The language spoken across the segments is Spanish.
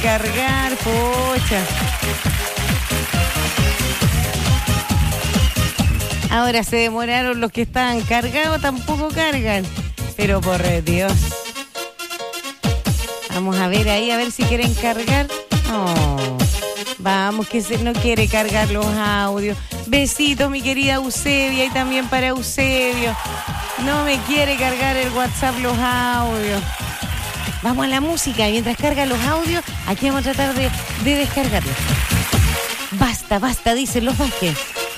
cargar, pocha. Ahora se demoraron los que estaban cargados, tampoco cargan. Pero por Dios. Vamos a ver ahí, a ver si quieren cargar. Oh, vamos, que se no quiere cargar los audios. Besitos, mi querida Eusebia, y también para Eusebio. No me quiere cargar el WhatsApp los audios. Vamos a la música, y mientras carga los audios, aquí vamos a tratar de descargarlos. Basta, basta, dicen los Vázquez.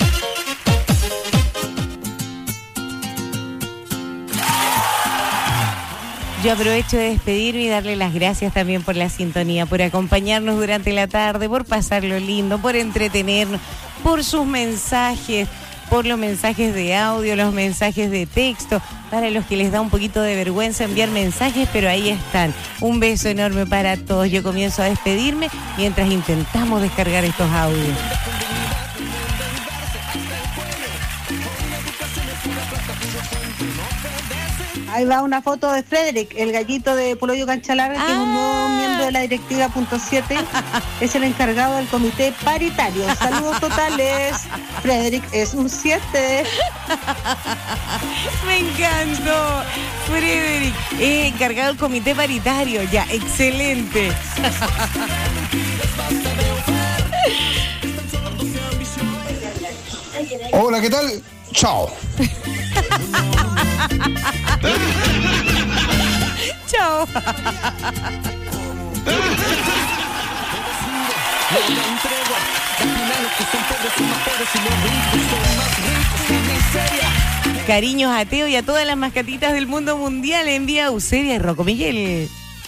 Yo aprovecho de despedirme y darle las gracias también por la sintonía, por acompañarnos durante la tarde, por pasarlo lindo, por entretenernos, por sus mensajes, por los mensajes de audio, los mensajes de texto, para los que les da un poquito de vergüenza enviar mensajes, pero ahí están. Un beso enorme para todos. Yo comienzo a despedirme mientras intentamos descargar estos audios. Ahí va una foto de Frederick, el gallito de Poloyo Cancha Larga, que es un nuevo miembro de la directiva .7, es el encargado del comité paritario. Saludos totales. Frederick es un 7. Me encantó. Frederick, encargado del comité paritario. Ya, excelente. Hola, ¿qué tal? Chao. Chao. Cariños a Teo y a todas las mascatitas del mundo mundial. Envía Eusebia y Rocco Miguel.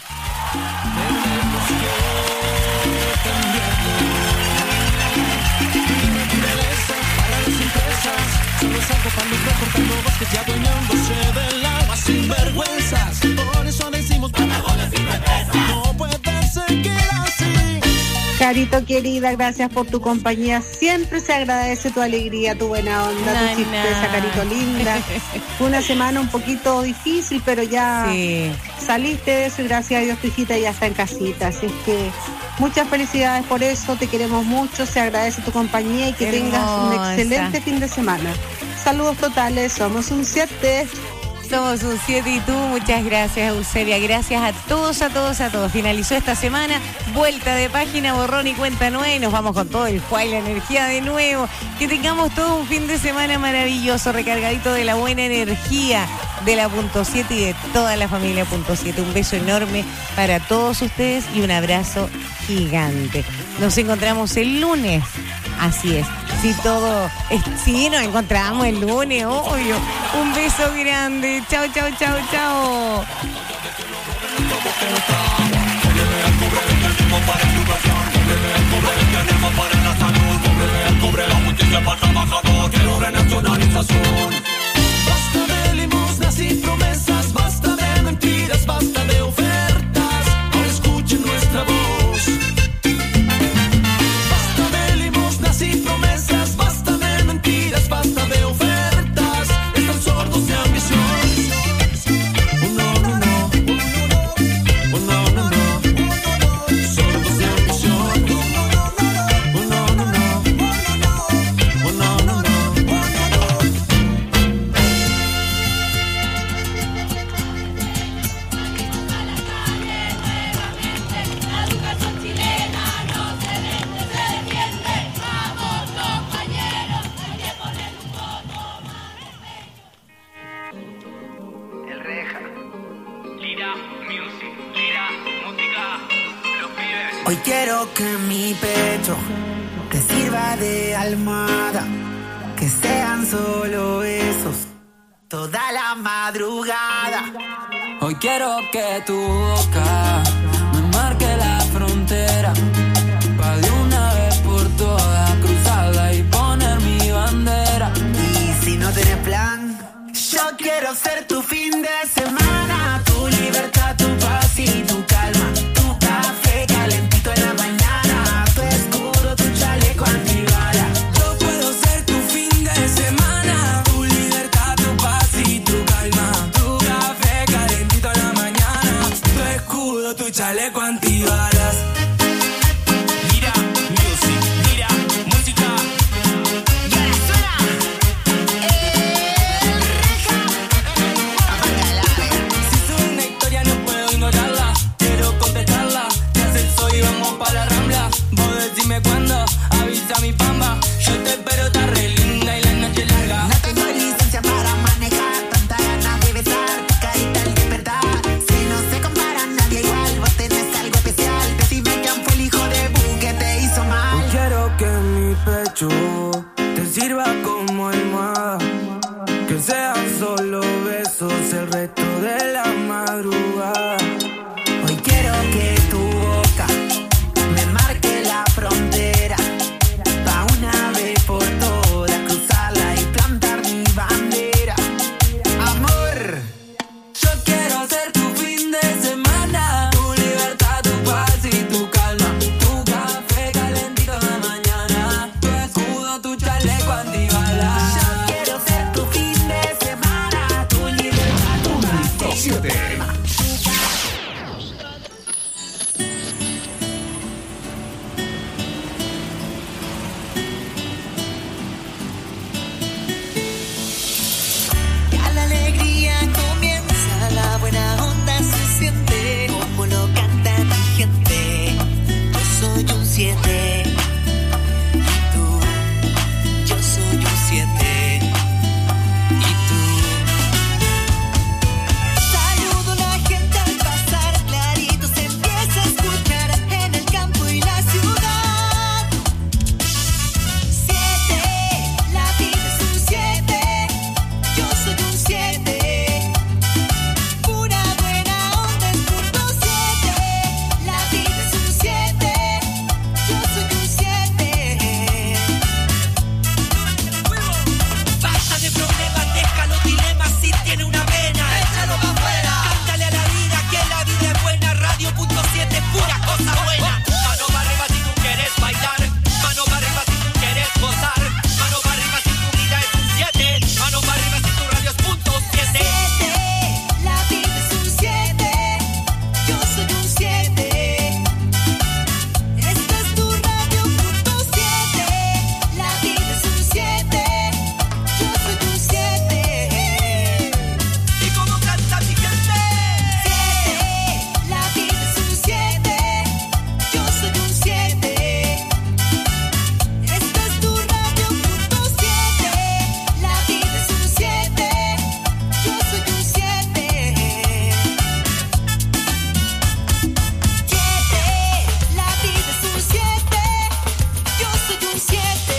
Carito querida, gracias por tu compañía. Siempre se agradece tu alegría, tu buena onda, tu chispeza, Carito linda. Fue una semana un poquito difícil, pero ya saliste de eso y gracias a Dios tu hijita ya está en casita. Así es que muchas felicidades por eso, te queremos mucho, se agradece tu compañía y que tengas un excelente fin de semana. Saludos totales, somos un 7. Somos un 7 y tú, muchas gracias Eusebia, gracias a todos, a todos, a todos. Finalizó esta semana, vuelta de página, borrón y cuenta nueva y nos vamos con todo el fuego y la energía de nuevo. Que tengamos todo un fin de semana maravilloso, recargadito de la buena energía de la .7 y de toda la familia .7. Un beso enorme para todos ustedes y un abrazo gigante. Nos encontramos el lunes, así es. Sí, nos encontramos el lunes, obvio. Un beso grande. Chao, chao, chao, chao. Basta de limosnas y promesas, basta de mentiras, basta de ofertas. Ahora escuchen nuestra voz. Y promesas, basta de mentiras, basta de ofertas, están sordos de ambición. No, no, no, no, no, no, sordos de ambición. No, no, no, no, no, no. Hoy quiero que mi pecho te sirva de almohada, que sean solo esos toda la madrugada. Hoy quiero que tu boca me marque la frontera, pa' de una vez por todas cruzarla y poner mi bandera. Y si no tienes plan, yo quiero ser tu fin de semana, tu libertad, tu paz y tu calma. Chaleco antibalas. 7. Y tú, yo soy un 7. Y tú. Saludo a la gente al pasar, clarito se empieza a escuchar en el campo y la ciudad. 7, la vida es un 7. Yo soy un 7. Pura buena onda es punto 7. La vida es un 7. Yo soy un 7. Basta de problemas, deja los dilemas. Si tiene una vena, échalo pa' afuera. Cántale a la vida que la vida es buena. Radio.7, pura cosa buena. Mano para arriba si tú quieres bailar. Mano para arriba si tú quieres gozar. Mano para arriba si tu vida es un 7. Mano para arriba si tu radio es punto 7. 7, la vida es un 7. Yo soy un 7. Esta es tu radio punto 7. La vida es un 7. Yo soy un 7. ¿Y cómo canta mi gente? 7, la vida es un 7. Yo soy un 7. Esta es tu radio punto 7. La vida es un 7. Yo soy un 7. 7, la vida es un 7. Yo soy un 7.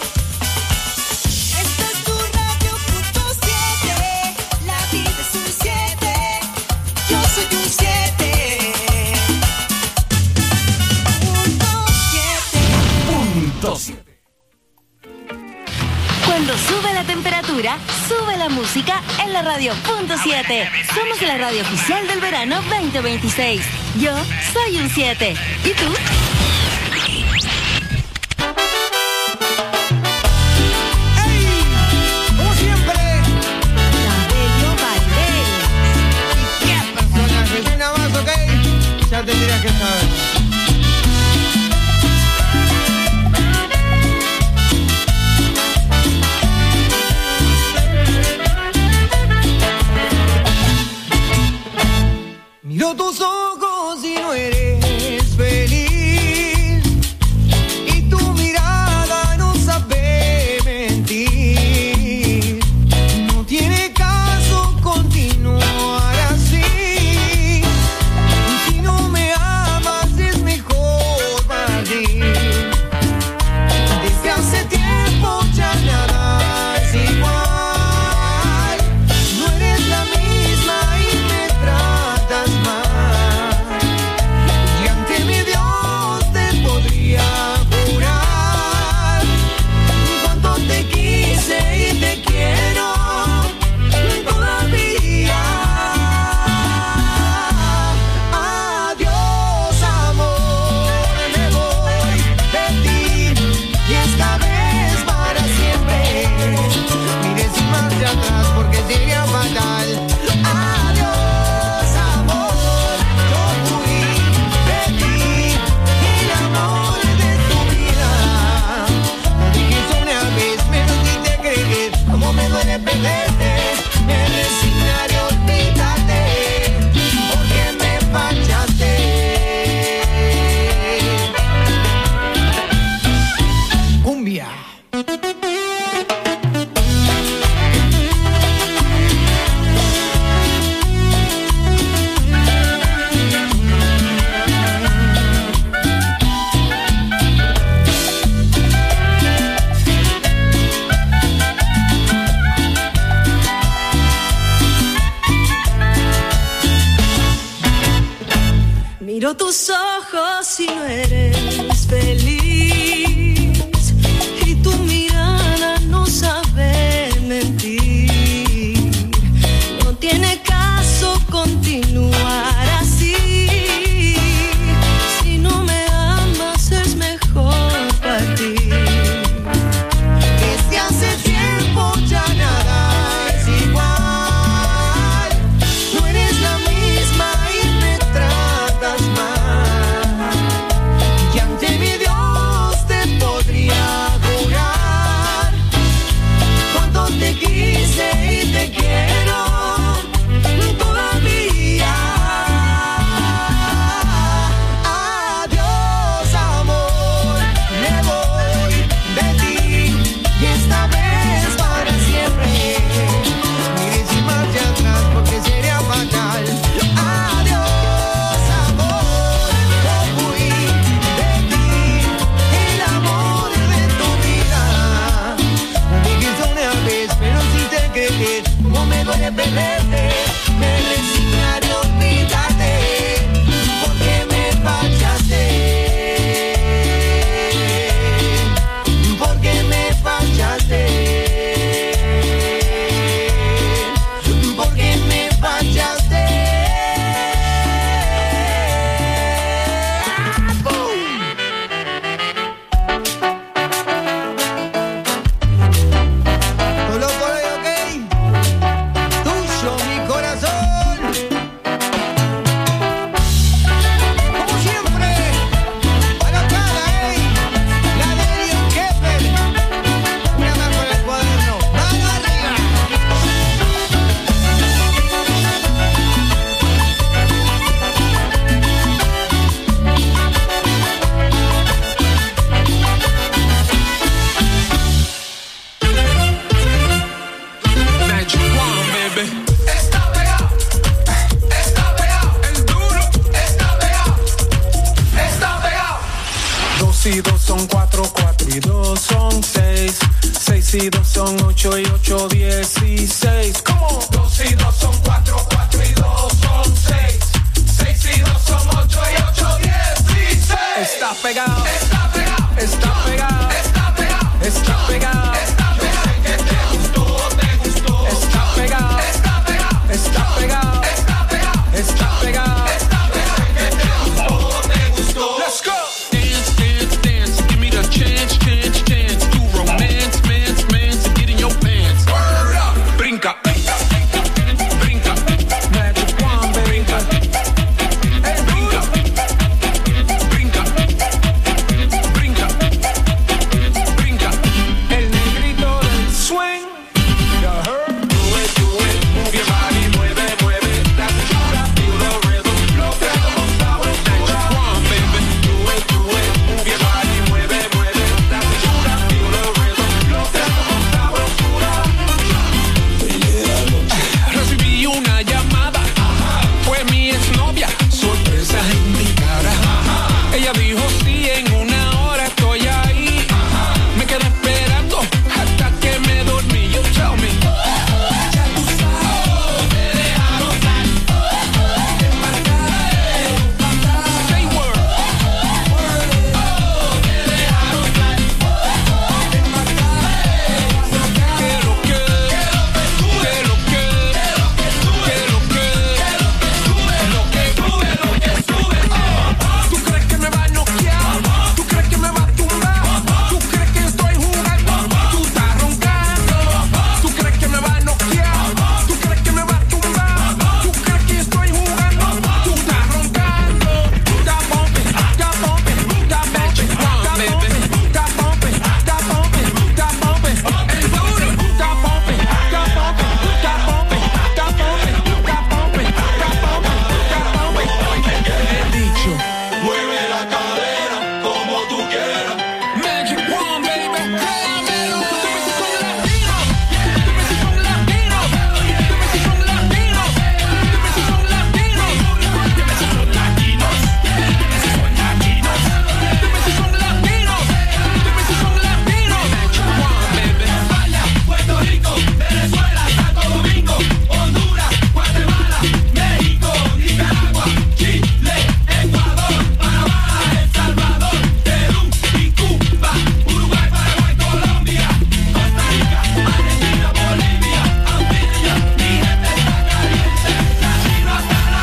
Esta es tu radio punto 7. La vida es un 7. Yo soy un 7. Punto 7. Cuando sube la temperatura, sube la música en la radio punto 7. Somos la radio oficial del verano 2026. Yo soy un 7. ¿Y tú? Como siempre, ¿qué personaje? Una más, ok. Ya tendrías que saber. Miro tus ojos y no eres feliz. Y tu mirada no sabe mentir. No tiene caso continuar así. Si no me amas es mejor partir. Desde hace tiempo ya nada es igual. No eres la misma y me tratas mal. Y ante mi Dios te podría jurar cuánto te quise y te quiero todavía. Adiós, amor, me voy de ti y esta vez para siempre. Mire sin marcha atrás porque sería fatal. Adiós, amor, yo fui de ti, el amor de tu vida. Lo dije una vez, me lo quise creer, como me duele perderte. Me resignaré a olvidarte, porque me fallaste. Cumbia. Miro tus ojos y no eres feliz. Y tu mirada no sabe mentir. No tiene caso continuar así. Si no me amas es mejor partir. Desde hace tiempo ya nada es igual. No eres la misma y me tratas mal. 2 y 2 son 4, 4 y 2 son 6. 6 y 2 son 8 y 8, 16. ¿Cómo? 2 y 2 son 4, 4 y 2 son 6. 6 y 2 son 8 y 8, 16. Está pegado, está pegado, está pegado, está pegado, está pegado. Que te gustó, te gustó. Está pegado, está pegado, está pegado, está pegado, está pegado. Que te gustó, te gustó. Let's go. Dance, dance, dance. Give me the chance, chance, chance to romance, mance, mance, and get in your pants. Word up. Brinca, brinca, brinca, brinca. Magic wand, brinca. Hey, brinca, brinca, brinca, brinca. El negrito del swing. You heard? Do it, move your body, mueve, mueve. That's the truth, I feel the rhythm. Lo que como sabrosura. Magic wand, baby. Do it, move your body, mueve, mueve. That's the truth, I feel the rhythm. Lo que como sabrosura. Recibí una llamada, fue mi exnovia, sorpresa en mi cara. Ella dijo sí, en una hora estoy ahí. Me quedé esperando hasta que me dormí. You tell me. Ya tú sabes, me dejaron salir. Say word. Me dejaron salir. Que lo que, que lo que, que lo que, lo que sube, lo que sube. ¿Tú crees que me va a noquear? ¿Tú crees que me va a tumbar? ¿Tú crees que estoy jugando? Tú estás roncando. ¿Tú crees que me va a noquear? ¿Tú crees que me va a tumbar? ¿Tú crees que estoy jugando? Tú estás roncando. Está bumping, está bumping, está bumping, está bumping, está bumping, está bumping, está bumping. El booty está bumping, está bumping, está bumping, está bumping, está bumping, está bumping, está bumping. He dicho, mueve la cadera como tú quieras. Magic wand, baby, créamelo. Dime si son latinos, dime si son latinos, dime si son latinos, dime si son latinos, dime si son latinos, dime si son latinos, dime si son latinos, dime si son latinos. Magic wand, baby. España, Puerto Rico, Venezuela, Santo Domingo, Honduras, Guatemala, México, Nicaragua, Chile, Ecuador, Panamá, El Salvador, Perú y Cuba, Uruguay, Paraguay, Colombia, Costa Rica, Argentina, Bolivia, Antillas, mi gente está caliente, latino hasta la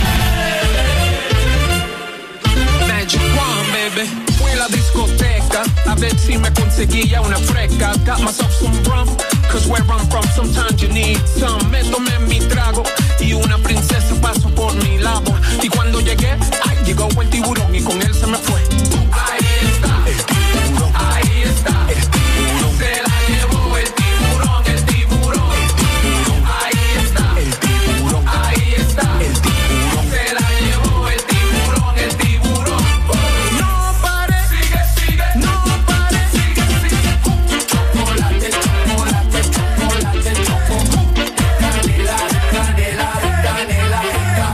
muerte. Magic wand, baby. Fui a la discoteca a ver si me conseguía una fresca. Got myself some rum, cause where I'm from sometimes you need some. Me tomé mi trago y una princesa pasó por mi lado. Y cuando llegué, ay, llegó el tiburón y con él se me fue. Ahí está, el tiburón. Ahí está, el tiburón. Se la llevó el tiburón, el tiburón. El tiburón. Ahí está, el tiburón. Ahí está, el tiburón. Se la llevó el tiburón, el tiburón. No pare, sigue, sigue. No pare, sigue, sigue. Chocolate, chocolate, chocolate, choco. Canela, canela, canela, rica.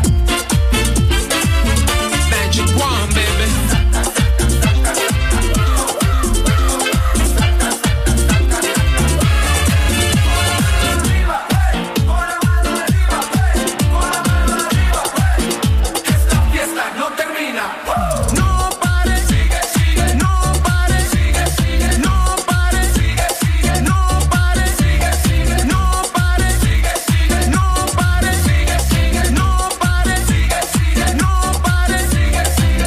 Magic wand, baby. Esta fiesta no termina. No pare, sigue, sigue. No pare, sigue, sigue. No pare, sigue, sigue. No pare, sigue, sigue. No pare, sigue, sigue. No pare, sigue, sigue. No pare, sigue, sigue. No pare, sigue, sigue.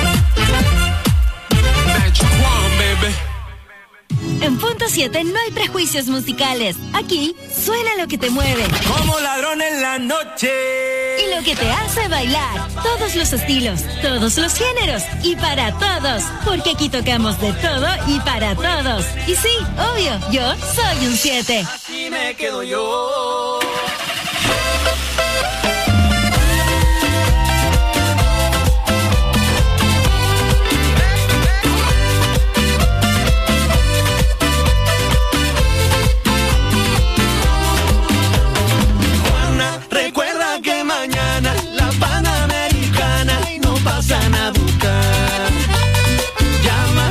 Magic wand, baby. En Punto 7 no hay prejuicios musicales. Aquí suena lo que te mueve Como ladrón en la noche. y lo que te hace bailar. Todos los estilos, todos los géneros y para todos. Porque aquí tocamos de todo y para todos. Y sí, obvio, yo soy un 7. Así me quedo yo. Juana, recuerda que mañana la Panamericana no pasan a buscar. Llama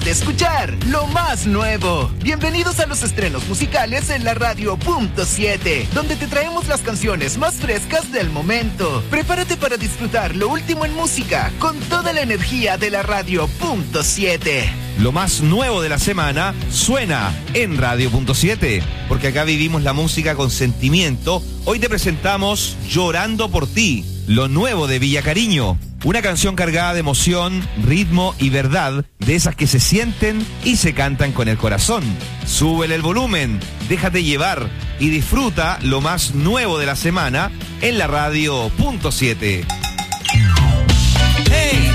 de escuchar lo más nuevo. Bienvenidos a los estrenos musicales en la radio .7, donde te traemos las canciones más frescas del momento. Prepárate para disfrutar lo último en música con toda la energía de la radio .7. Lo más nuevo de la semana suena en Radio .7, porque acá vivimos la música con sentimiento. Hoy te presentamos Llorando por ti, lo nuevo de Villa Cariño. Una canción cargada de emoción, ritmo y verdad, de esas que se sienten y se cantan con el corazón. Súbele el volumen, déjate llevar y disfruta lo más nuevo de la semana en la radio .7. Hey.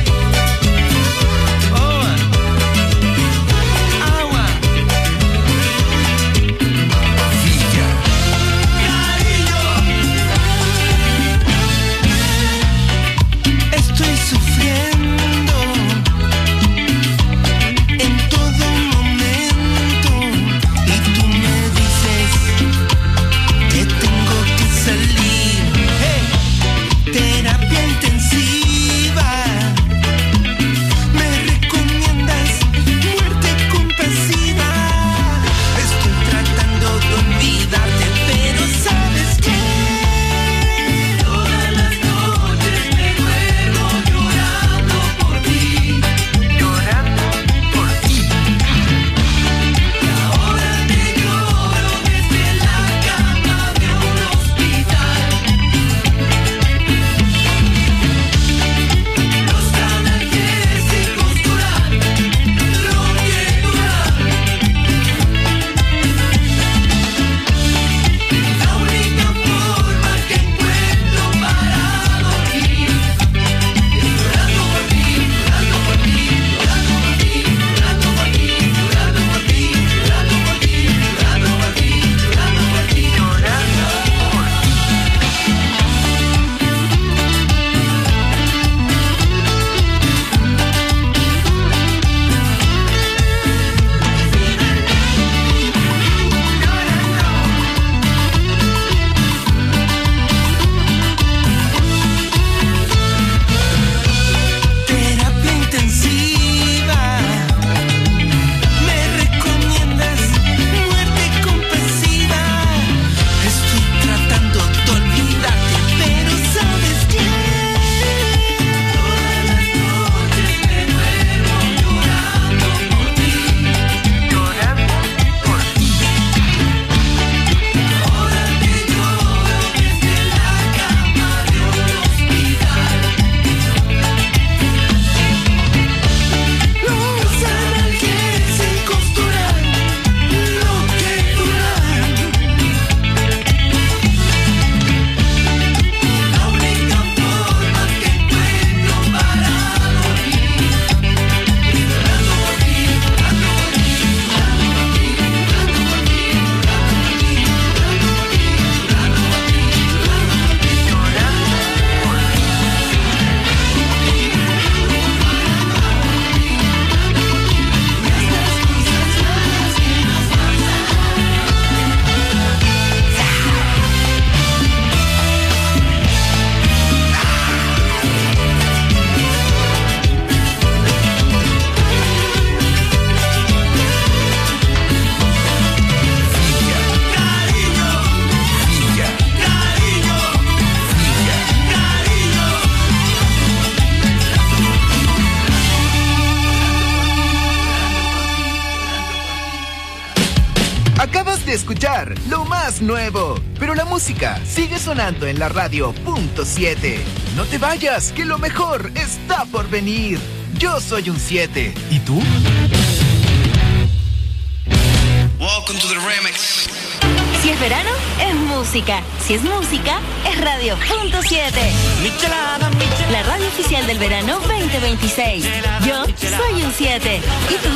Escuchar lo más nuevo, pero la música sigue sonando en la radio .7. No te vayas, que lo mejor está por venir. Yo soy un 7. ¿Y tú? Welcome to the remix. Si es verano, es música. Si es música, es Radio .7. La radio oficial del verano 2026. Yo soy un 7. ¿Y tú?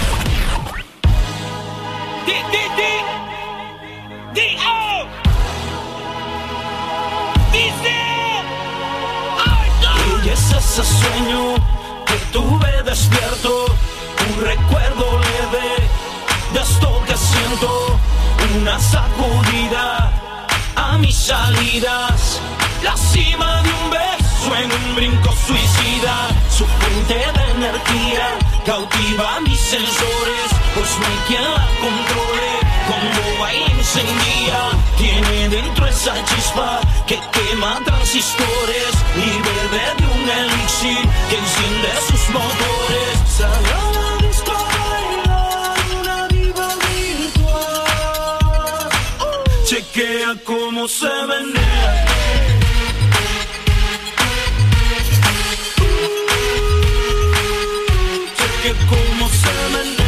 Y es ese sueño que tuve despierto, un recuerdo leve de esto que siento, una sacudida a mis salidas, la cima de un beso en un un brinco suicida. Su fuente de energía cautiva mis sensores, pues no hay quien la controle. Cuando baila encendía, tiene dentro esa chispa que quema transistores y bebe de un elixir que enciende sus motores. Salió a la disco a bailar una diva virtual. Chequea cómo se menea. Chequea cómo se menea.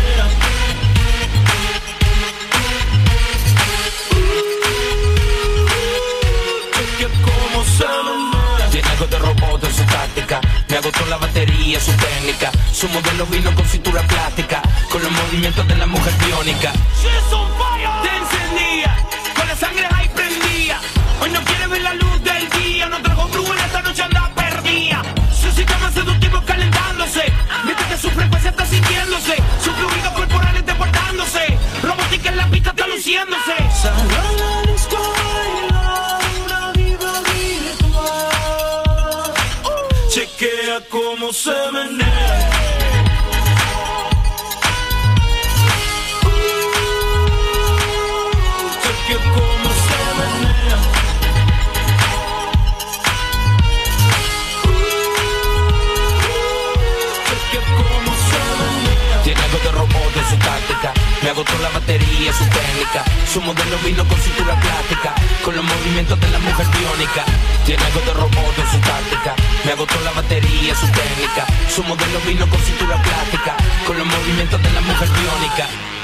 Tiene algo de robot en su táctica. Me agotó la batería, su técnica. Su modelo vino con cintura plástica, con los movimientos de la mujer biónica. She's on fire. Te encendía, con la sangre ahí prendía. Hoy no quiere ver la luz del día. No trajo brújula, esta noche anda perdida. Su sistema seductivo calentándose, mientras que su frecuencia está sintiéndose. Sus fluidos corporales deportándose. Robótica en la pista está luciéndose. Salió a la disco a bailar una diva virtual. Chequea cómo se menea. Chequea cómo se menea. Chequea cómo se menea. Tiene algo de robot en su táctica. Me agotó la batería, su técnica. Su modelo vino con cintura plástica, con los movimientos de la mujer biónica. Tiene algo de robot en su táctica. Me agotó la batería, su técnica. Su modelo vino con cintura plástica, con los movimientos de la mujer biónica.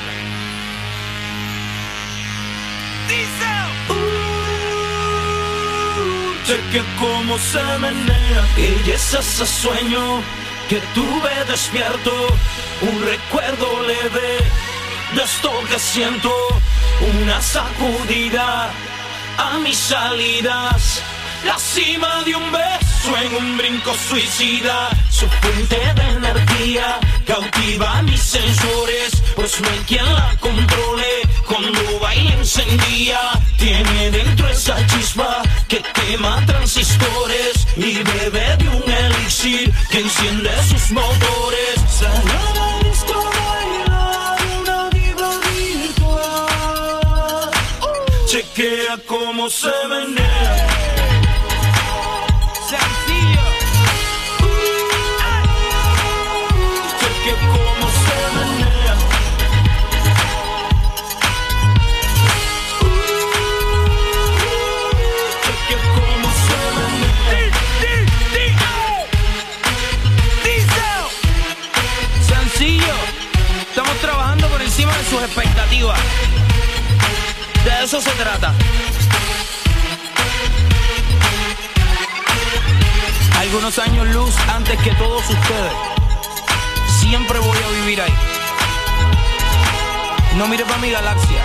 Cheque cómo se menea. Ella es ese sueño que tuve despierto, un recuerdo leve de esto que siento, una sacudida a mis salidas, la cima de un beso en un brinco suicida. Su fuente de energía cautiva mis sensores, pues no hay quien la controle. Cuando baila encendía, tiene dentro esa chispa que quema transistores y bebe de un elixir que enciende sus motores. Salió a la disco a bailar una diva virtual. Chequea cómo se menea. Sencillo. Chequea cómo se menea. Chequea cómo se menea. Sencillo. Estamos trabajando por encima de sus expectativas. De eso se trata. Algunos años luz antes que todos ustedes. Siempre voy a vivir ahí. No mire para mi galaxia.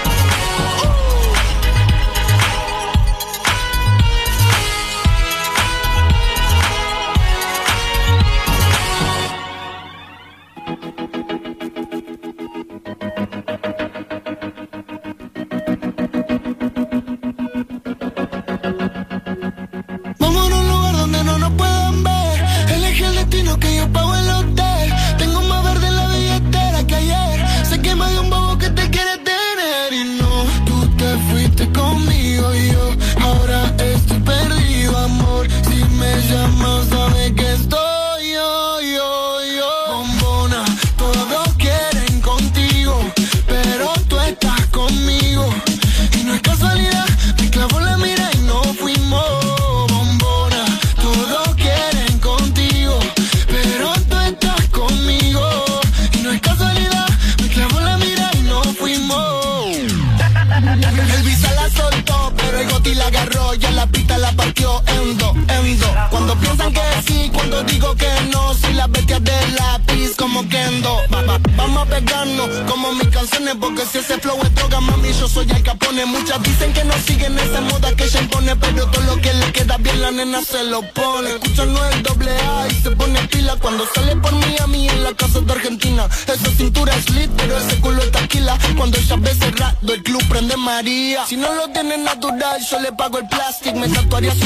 Vamos a un lugar donde no nos puedan ver. Elegí el destino que yo pago el hotel. Tengo más verde en la billetera que ayer. Sé que me dio un bobo que te quiere tener. Y no, tú te fuiste conmigo y yo ahora estoy perdido, amor. Si me llamas, sabes que estoy yo. Bombona, todos quieren contigo, pero tú estás conmigo. Y no es casualidad, me clavó la mira y no fuimos. Bombona, todos quieren contigo, pero tú estás conmigo. Y no es casualidad, me clavó la mira y no fuimos. El visa la soltó, pero el goti la agarró. Ya la pista la partió en dos. Cuando piensan que sí, cuando digo que no. Soy la bestia del lápiz como Kendo. Vamos a pegarnos como mis canciones, porque si ese flow es droga, mami, yo soy Al Capone. Muchas dicen que no siguen esa moda que ella impone, pero todo lo que le queda bien la nena se lo pone. Escuchan no el doble A y se pone pila cuando sale por Miami en la casa de Argentina. Esa cintura es lit, pero ese culo es taquila. Cuando ella ve cerrado el club prende María. Si no lo tiene natural, yo le pago el plástico. Me tatuaría su body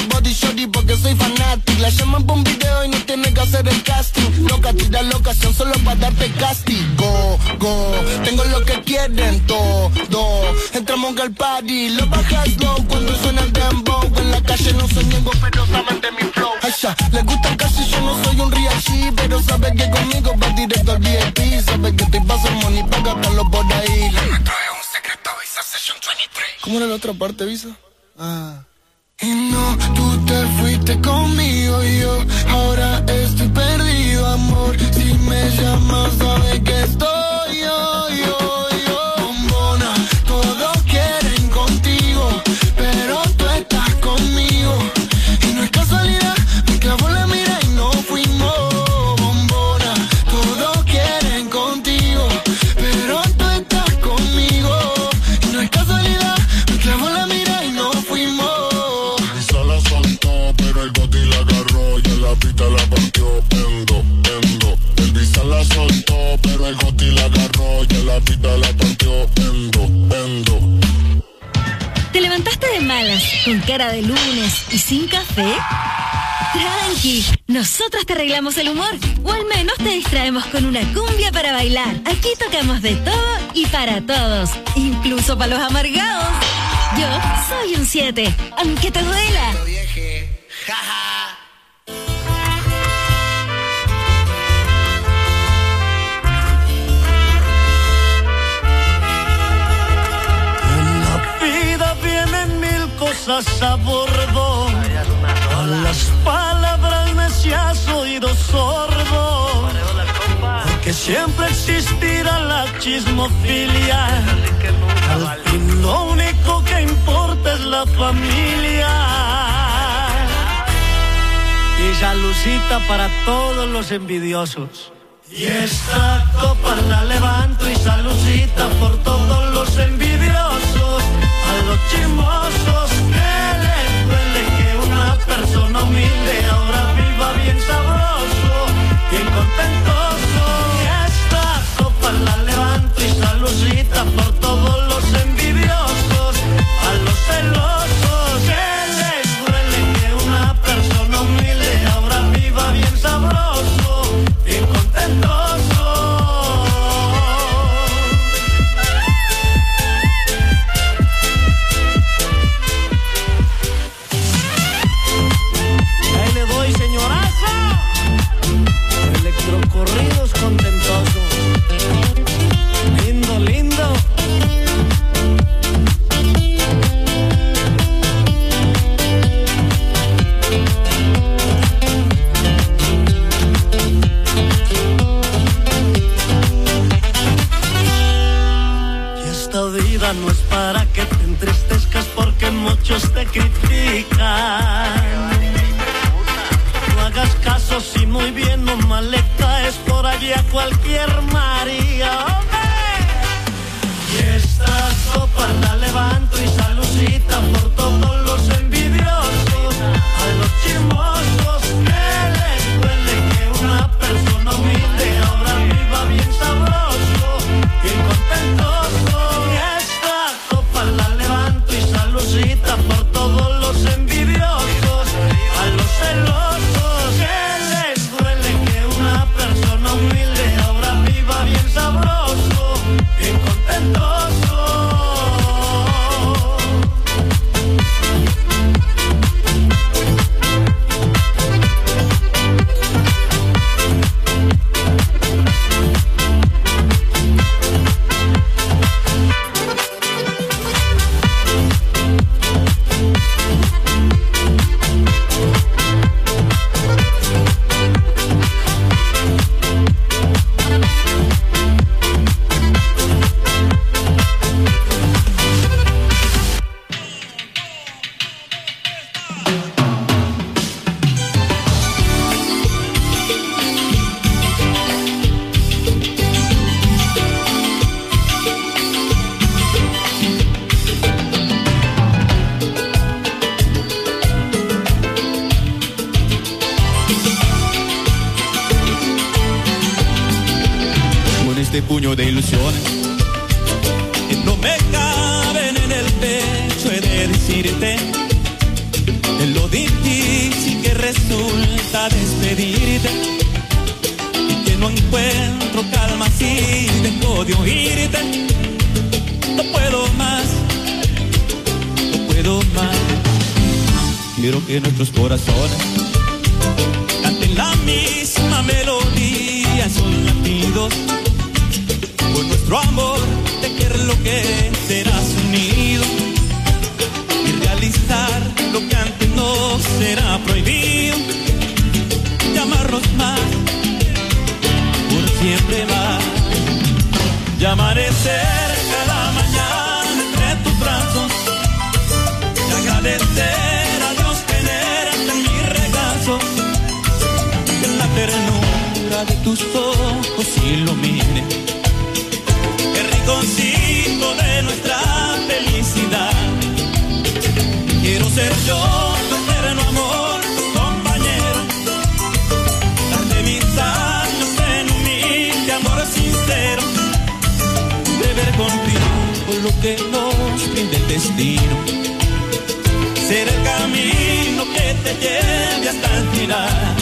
shorty porque soy fanático. La llaman por un video y no tiene que hacer el casting. Loca, tira la ocasión solo para darte castigo. Tengo lo que quieren todo. Entramos al party, lo bajas low cuando suena el dembow. En la calle no soy ñengo, pero saben de mi flow. Ay, ya, les gusta casi, yo no soy un real G, pero sabe que conmigo va directo al VIP. Sabe que te paso el money pa' gastarlo por ahí. Le meto un secreto, Visa Session 23. ¿Cómo era la otra parte, Visa? Y no, tú te fuiste conmigo y yo ahora estoy perdido, amor. Si me llamas, sabes que estoy yo. Bombona, todos quieren contigo, pero tú estás conmigo. Y no es casualidad, me clavó la mira y no fuimos. Bombona, todos quieren contigo, pero tú estás conmigo. Y no es casualidad, me clavó la mira y no fuimos. La soltó, pero el goti la agarró y en la pista la partió. El Visa la soltó, pero el goti la agarró y en la pista la partió. ¿Te levantaste de malas, con cara de lunes y sin café? Tranqui, nosotros te arreglamos el humor, o al menos te distraemos con una cumbia para bailar. Aquí tocamos de todo y para todos, incluso para los amargados. Yo soy un 7, aunque te duela. En la vida vienen mil cosas a bordo. A las palabras necias oído sordo. Porque siempre existirá la chismofilia. Al fin lo único que importa es la familia. Y salucita para todos los envidiosos. Y esta copa la levanto y salucita por todos los envidiosos. A los chismosos que les duele que una persona humilde ahora viva bien sabroso, bien contentoso. Y esta copa la levanto y salucita por todos los envidiosos. A los celosos que les duele que una persona humilde ahora viva bien sabroso, bien contentoso. Ahí le doy, señorazo. Electrocorridos contentoso. Lindo, lindo. Y esta vida no es para que te entristezcas porque muchos te critican. No hagas caso si muy bien o mal le caes por allí a cualquier María, hombre. Y esta copa la levanto y salucita por todos los envidiosos. A los chismosos que les duele que una persona humilde ahora viva bien sabroso, bien contentoso. Y esta copa la levanto y salucita por todos los envidiosos. A los celosos que les duele que una persona humilde ahora viva bien sabroso, bien contentoso. este puño de ilusiones que no me caben en el pecho, he de decirte en lo difícil quiero que nuestros corazones canten la misma melodía en son latidos. Por nuestro amor de que enloquecerás unido y realizar lo que antes no será prohibido. Y amarnos más, por siempre más. Y amanecer cada mañana entre tus brazos y agradecer a Dios tenerte en mi regazo. Que en la ternura de tus ojos ilumine el rinconcito de nuestra felicidad. Quiero ser yo tu eterno amor, tu compañero, darte mis años en humilde amor sincero, beber contigo lo que nos brinde el destino, ser el camino que te lleve hasta el final.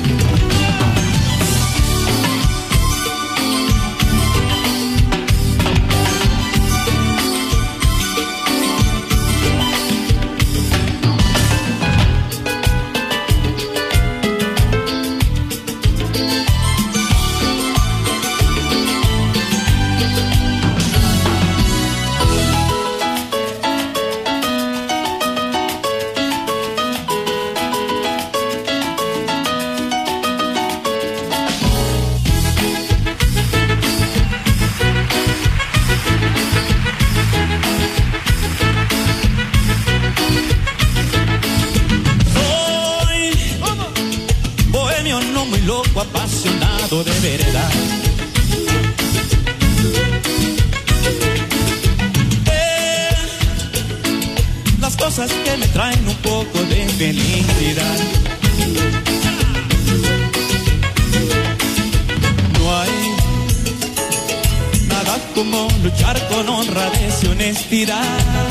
Apasionado de verdad. Las cosas que me traen un poco de felicidad. No hay nada como luchar con honradez y honestidad.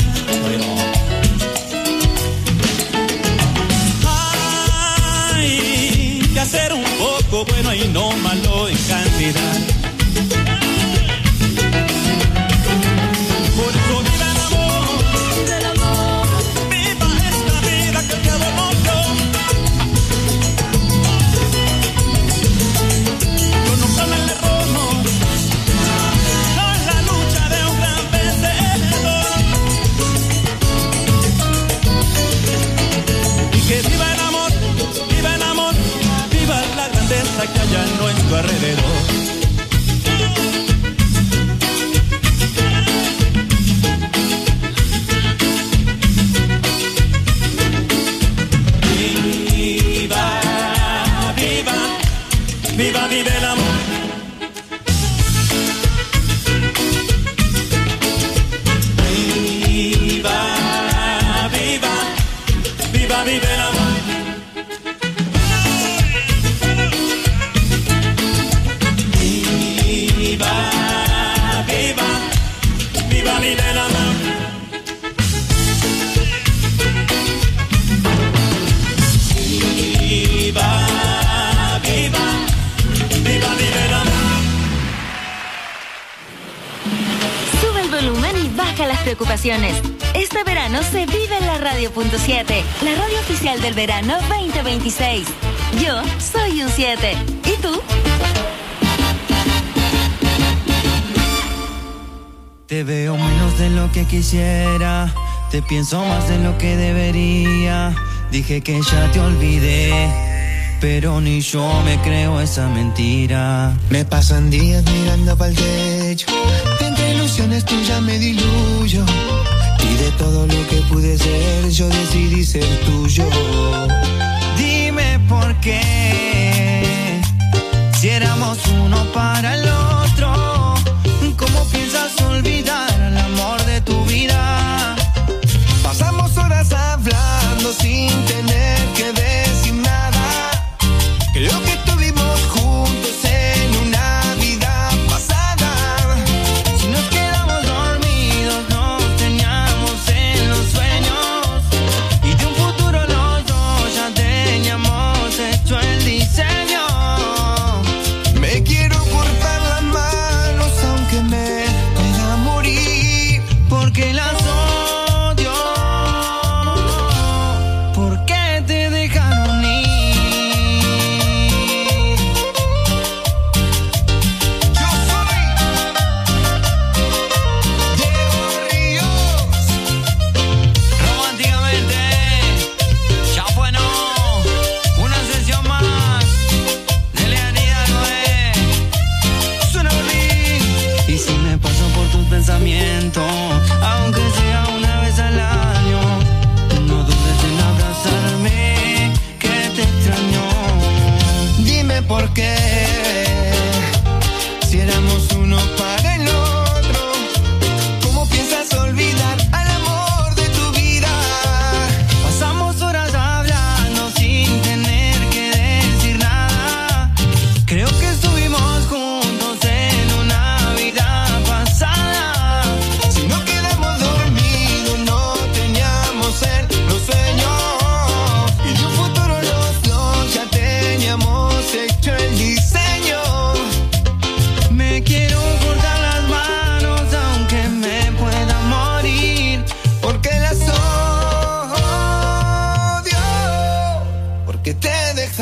Hacer un poco bueno y no malo en cantidad. Por eso viva el amor, viva esta vida que el diablo nos dio. Conozcan el error, no es la lucha de un gran vencedor. Y que viva el amor, viva el amor, viva la grandeza que haya a nuestro alrededor. Viva, viva, viva, viva el amor. Viva, viva, viva, viva el amor. Las preocupaciones. Este verano se vive en la Radio.7, la radio oficial del verano 2026. Yo soy un 7. ¿Y tú? Te veo menos de lo que quisiera, te pienso más de lo que debería. Dije que ya te olvidé, pero ni yo me creo esa mentira. Me pasan días mirando pa'l techo, entre ilusiones tuyas me diluyo, y de todo lo que pude ser yo decidí ser tuyo. Dime por qué, si éramos uno para el otro, ¿cómo piensas olvidar al amor de tu vida? Pasamos horas hablando sin tener que decir nada, creo que estuvimos juntos en una vida pasada. Si nos quedamos dormidos nos teníamos en los sueños, y de un futuro los dos ya teníamos hecho el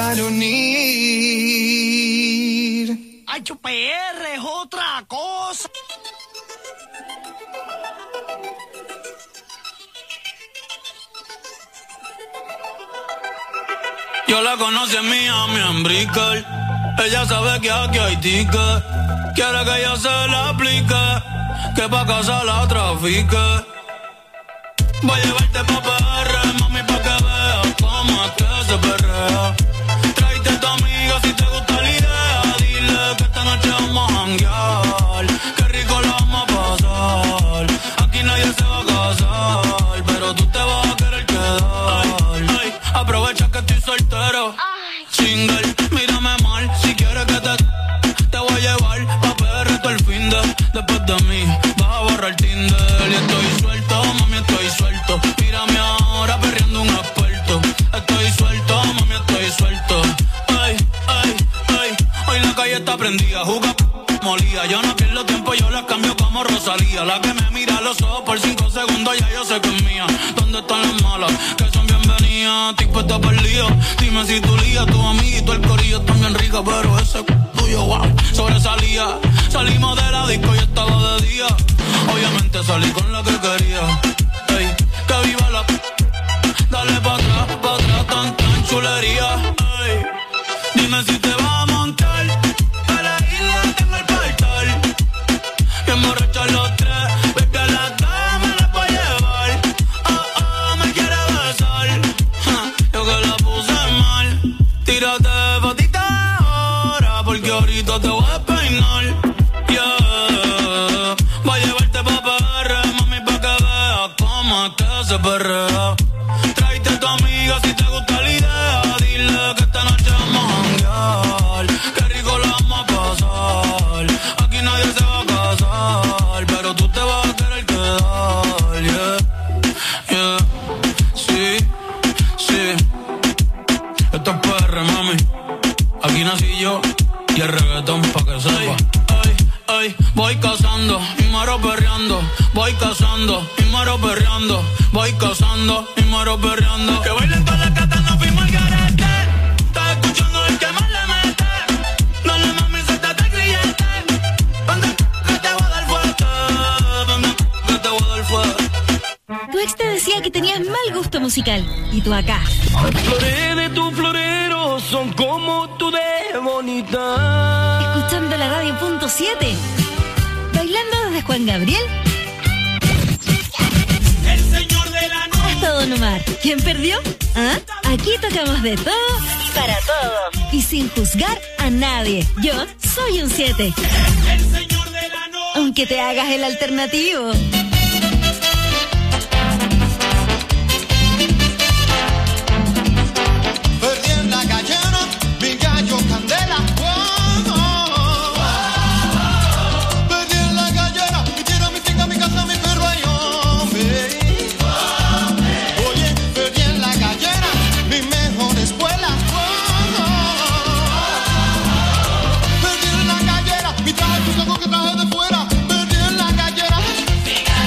dejaron ir. Ay, PR es otra cosa. Yo la conocí en Miami, en Brickell. Ella sabe que aquí hay ticket. Quiere que yo se la aplique, que pa' casa la trafique. Voy a llevarte pa' PR, mami, pa' que veas cómo es que se perrea. Tráete a tu amiga si te gusta la idea. Dile que esta noche vamos a janguear. Qué rico la vamos a pasar. Aquí nadie se va a casar, pero tú te vas a querer quedar. Ay, aprovecha que estoy soltero. Single, mírame mal. Si quieres que te voy a llevar pa' PR todo el fin de. Después de mí vas a borrar Tinder. Y estoy suelto, mami, estoy suelto. Mírame ahora perreando un experto. Estoy suelto, mami, estoy suelto. Ay, ay, ay. Hoy la calle está prendida, juega molía. Yo no pierdo tiempo, yo la cambio como Rosalía. La que me mira a los ojos por 5 segundos, ya yo sé que es mía. ¿Dónde están las malas? Que son bienvenidas. Tipo está perdido. Dime si tu lía, tu amiguito, el corillo están bien rica, pero ese tuyo, wow, sobresalía. Salimos de la disco y estaba de día. Obviamente salí con la que quería. Ey, que viva la dale pa' atrás, tan chulería. Ey, dime si te vas a montar. A la isla tengo el portal. Que emborrachar los tres. Baby, a las dos me las voy a llevar. Oh, oh, me quiere besar. Yo que la puse mal. Tírate fotita ahora, porque ahorita te voy a peinar. Yeah. Voy a llevarte pa' PR, mami, pa' que veas cómo es que se perrea. Tráete a tu amiga si te gusta la idea. Dile que esta noche vamos a janguear. Qué rico la vamos a pasar. Aquí nadie se va a casar, pero tú te vas a querer quedar. Yeah, yeah. Sí, sí. Esto es PR, mami. Aquí nací yo y el reggaetón pa' que sepa. Ay, voy cazando y muero perreando. Voy cazando y muero perreando. Voy cazando y muero perreando. Que bailen todas las gatas, no fuimos al garete. Estás escuchando el que más le mete. Dale mami, suéltate el grillete. Vente que te voy a dar fuerte. Vente que te voy a dar fuerte. Tu ex te decía que tenías mal gusto musical. Y tú acá. Flores de tu florero son como tú de bonita. Escuchando la radio.7. Bailando desde Juan Gabriel. El señor de la noche. Hasta Don Omar. ¿Quién perdió? ¿Ah? Aquí tocamos de todo y para todos. Y sin juzgar a nadie. Yo soy un 7. El señor de la noche. Aunque te hagas el alternativo. Perdí en la gallera, mi gallo candela. Perdí en la gallera, mi tierra, mi finca, mi casa, mi perro, ay, hombre. Oye, perdí en la gallera, mi mejor escuela. Perdí en la gallera, mi traje, tu saco que traje de fuera. Perdí en la gallera.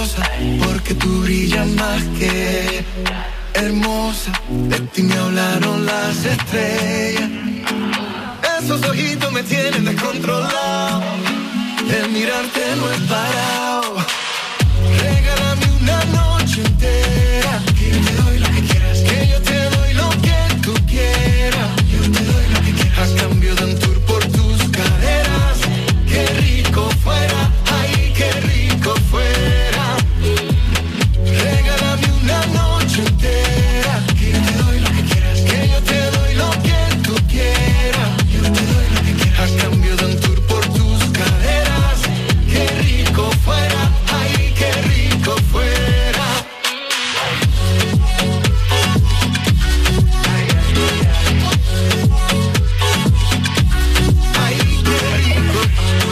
hermosa, porque tú brillas más que hermosa. De ti me hablaron las estrellas. Esos ojitos me tienen descontrolado. El mirarte no es parado. Regálame una noche entera, que yo te doy lo que quieras, que yo te doy lo que tú quieras. Yo te doy lo que quieras, a cambio de un tour por tus caderas. Qué rico fuera, ay, qué rico fuera. Regálame una noche entera, que yo te doy lo que quieras, que yo te doy lo que tú quieras. Yo te doy lo que quieras, a cambio de un tour por tus caderas. Qué rico fuera, ay, qué rico fuera. Ay, qué rico.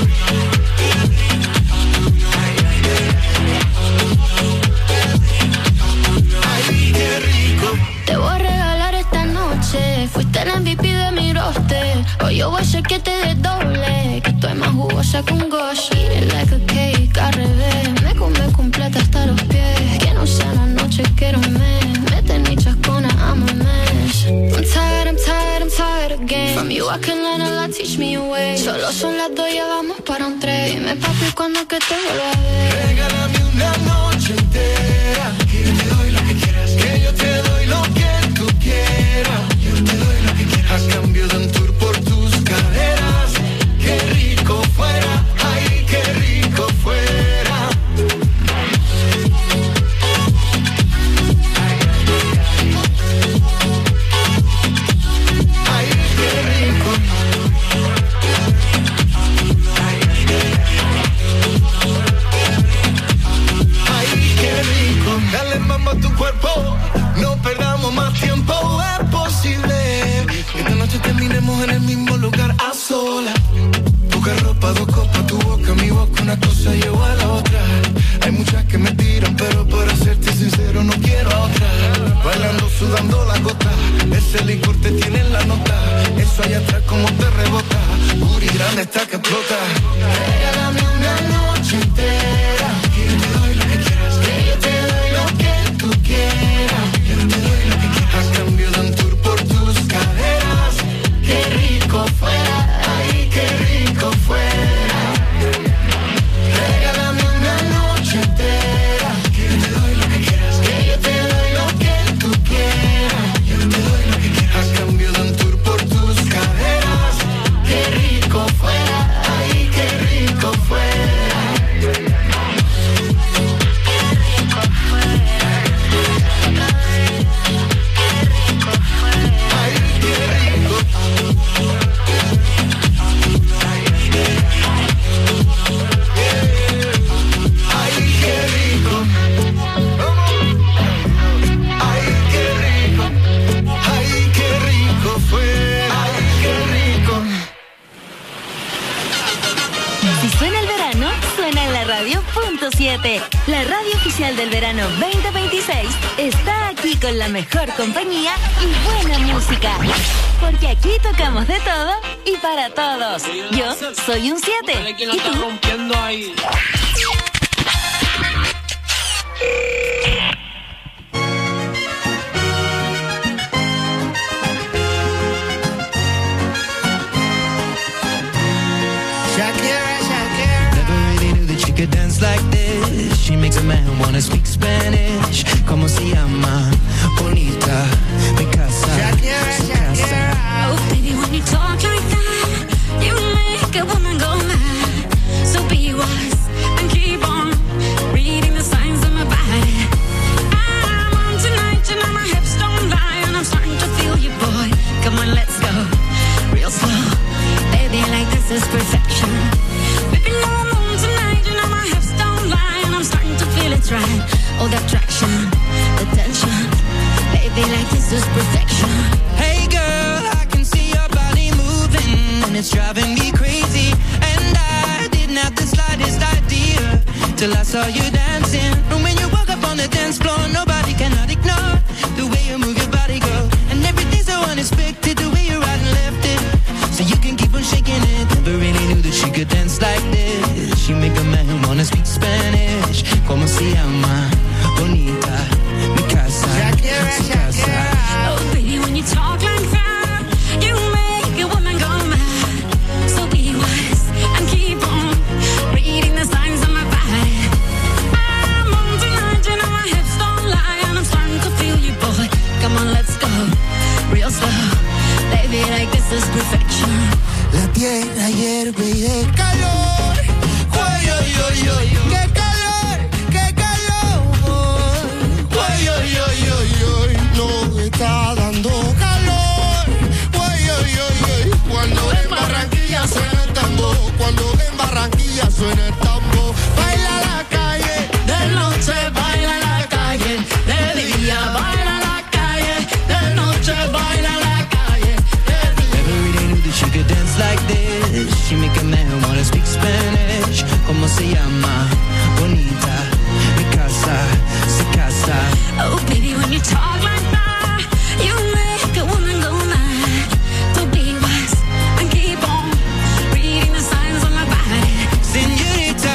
Ay, qué rico. Te voy a regalar esta noche. Fuiste el MVP de mi roster. Hoy yo voy a hacer que te des doble. Que estoy más jugosa que un gosh. Eat it like a cake, al revés. Me come completa hasta los pies. Que no sea la noche, quiero un mes. Mete ni chascona, I'm a mess. I'm tired, I'm tired, I'm tired again. From you I can learn a lot, teach me a way. Solo son las 2, ya vamos para un 3. Dime papi, ¿cuándo que te vuelva a ver? Regálame una noche entera, que yo te doy lo que quieras, que yo te doy lo que tú quieras. Yo te doy lo que quieras, a cambio de un tour por tus caderas. Qué rico fuera, ay, qué rico fuera. Ay, qué rico. Ay, qué rico. Dale mambo a tu cuerpo, no perdamos más tiempo, es posible que esta noche terminemos en el mismo lugar a solas. Poca ropa, 2 copas, tu boca, mi boca, una cosa lleva a la otra. Hay muchas que me tiran, pero por serte sincero no quiero a otra. Bailando, sudando la gota, ese licor te tiene en la nota. Eso allá atrás como te rebota, booty grande está que explota. Regálame una noche entera, que yo te doy lo que quieras, que yo te doy lo que tú quieras. Yo te doy lo que quieras, a cambio de un tour por tus caderas. Qué rico fuera, ay, qué rico fuera. Regálame una noche entera, que yo te doy lo que quieras, que yo te doy lo que tú quieras. Yo te doy lo que quieras, a cambio de un tour por tus caderas. Qué rico fuera, ay, qué rico fuera. La radio oficial del verano 2026 está aquí con la mejor compañía y buena música. Porque aquí tocamos de todo y para todos. Yo soy un 7. ¿Y tú? Could dance like this. She makes a man wanna speak Spanish. ¿Cómo se llama? Bonita, mi casa, su casa. Oh, baby, when you talk like that, you make a woman go mad. So be wise and keep on reading the signs of my body. I'm on tonight, and my hips don't lie, and I'm starting to feel you, boy. Come on, let's go real slow. Baby, like this is perfection. Baby, no, I'm on tonight, and my hips don't lie, and I'm starting to feel it's right. Oh, the attraction, the tension. Baby, like this is perfection. Hey girl, I can see your body moving, and it's driving me crazy. And I didn't have the slightest idea till I saw you dancing. And when you walk up on the dance floor, nobody cannot ignore the way you move your body, girl. And everything's so unexpected, the way you right and left it, so you can keep on shaking it. Never really knew that she could dance like this. She make a man wanna speak Spanish. Como se llama? llama bonita, mi casa, su casa. Oh, baby, when you talk like that, you make a woman go mad. So be wise and keep on reading the signs on my body. I'm on tonight, you know my hips don't lie, and I'm starting to feel you, boy. Come on, let's go, real slow. Baby, like this is perfection. La tierra hierve y de calor. Uy, uy, uy, uy, qué calor, qué calor. Uy, uy, uy, uy, uy, no está dando calor. Uy, uy, uy, uy, cuando en Barranquilla suena el tambor, cuando en Barranquilla suena el tambor. Baila la calle, de noche baila la calle, de día baila la calle, de noche baila la calle. Every day knew that she could dance like this. She make a man wanna speak Spanish. ¿Cómo se llama? Bonita, mi casa, su casa. Oh, baby, when you talk like that, you make a woman go mad. So be wise and keep on reading the signs on my body. Señorita,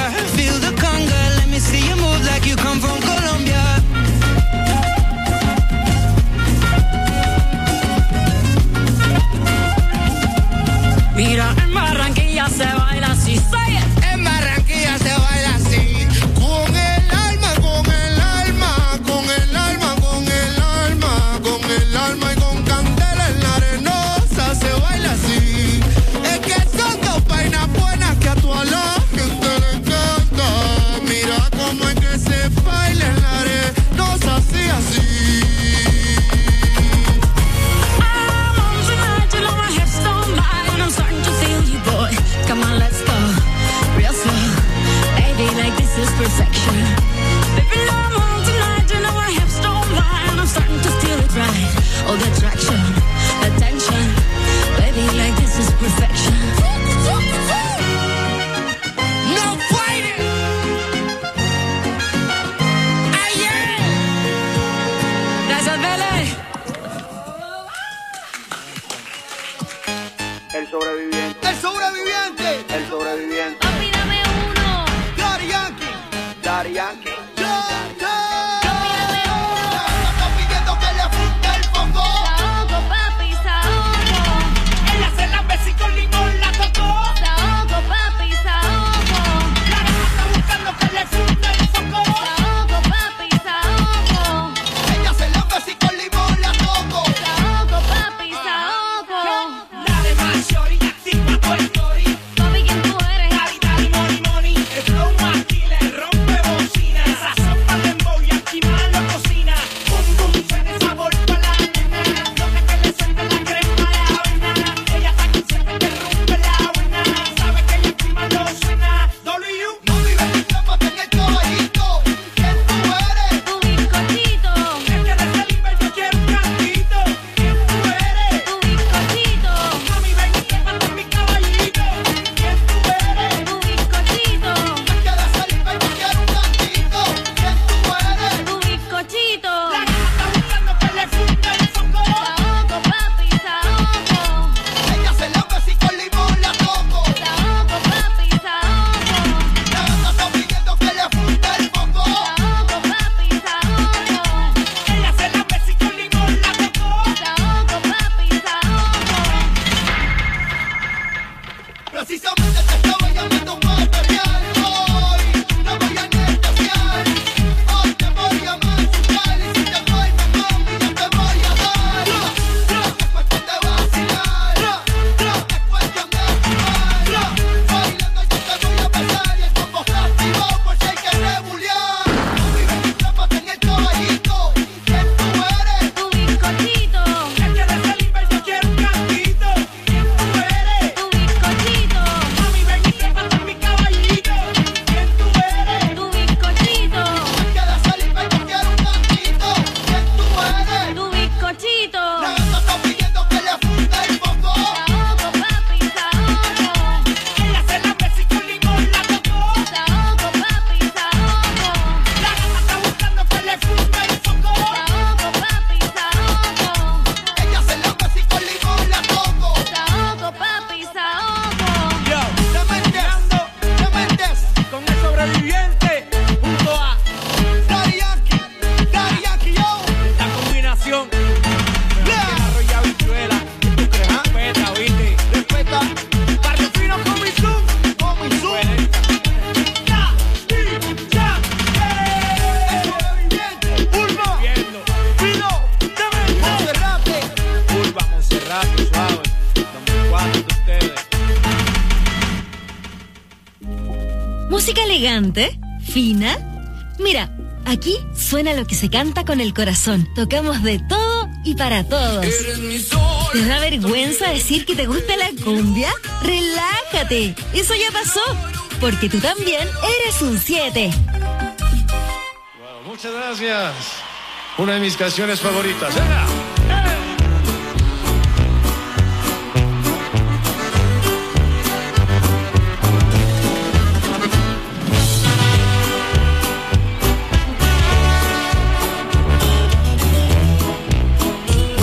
Música elegante, fina. Mira, aquí suena lo que se canta con el corazón. Tocamos de todo y para todos. ¿Te da vergüenza decir que te gusta la cumbia? Relájate, eso ya pasó, porque tú también eres un 7. Muchas gracias. Una de mis canciones favoritas. ¡Venga!